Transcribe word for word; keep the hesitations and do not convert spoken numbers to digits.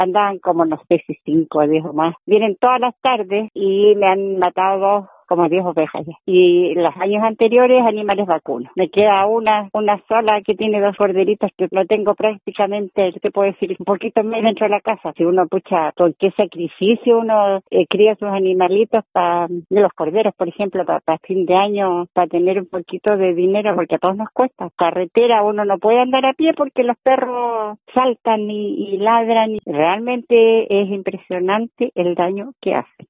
andaban como no sé si cinco o diez o más. Vienen todas las tardes y me han matado como diez ovejas ya. Y los años anteriores animales vacunos. Me queda una una sola que tiene dos corderitos que lo tengo prácticamente, te puedo decir, un poquito más dentro de la casa. Si uno, pucha, con qué sacrificio uno eh, cría sus animalitos para, de los corderos, por ejemplo, para, para fin de año, para tener un poquito de dinero, porque a todos nos cuesta. Carretera uno no puede andar a pie porque los perros saltan y, y ladran. Realmente es impresionante el daño que hacen.